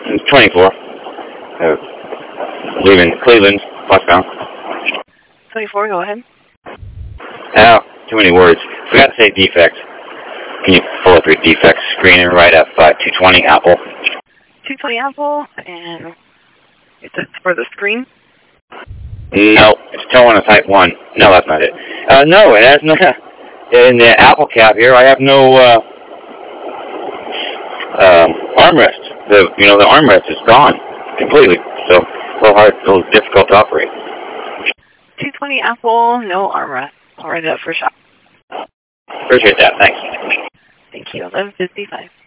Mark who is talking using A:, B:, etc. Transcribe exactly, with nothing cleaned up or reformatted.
A: twenty-four. Uh, leaving Cleveland, westbound.
B: twenty-four, go ahead.
A: Oh, too many words. Forgot to say defect. Can you pull up your defect screening right at uh, two twenty Apple?
B: two twenty Apple, and it's for the screen?
A: No, it's towing a Type one. No, that's not it. Uh, no, it has no... In the Apple cap here, I have no uh, um, armrest. The you know the armrest is gone completely, so a little hard, a little difficult to operate.
B: two twenty Apple, no armrest. I'll write it up for shop.
A: Appreciate that. Thanks.
B: Thank you. eleven fifty-five.